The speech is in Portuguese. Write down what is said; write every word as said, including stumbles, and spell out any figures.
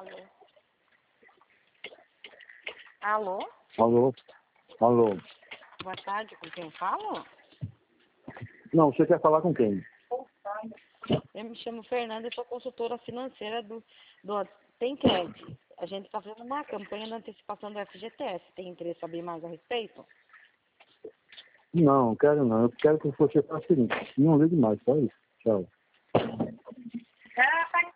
Alô? Alô? Alô? Alô? Boa tarde, com quem eu falo? Não, você quer falar com quem? Eu me chamo Fernanda e sou consultora financeira do, do Tem Crédito. A gente está fazendo uma campanha de antecipação do F G T S. Tem interesse em saber mais a respeito? Não, quero não. Eu quero que você faça o seguinte. Não ligue mais, só isso. Tchau.